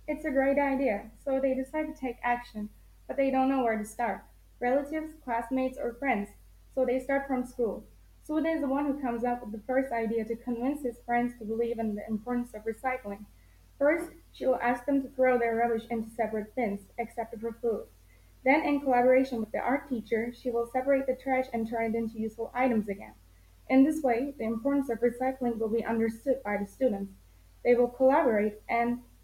It's a great idea, so they decide to take action, but they don't know where to start. Relatives, classmates, or friends, so they start from school. Suda is the one who comes up with the first idea to convince his friends to believe in the importance of recycling. First, she will ask them to throw their rubbish into separate bins, except for food. Then, in collaboration with the art teacher, she will separate the trash and turn it into useful items again. In this way, the importance of recycling will be understood by the students. They will collaborate and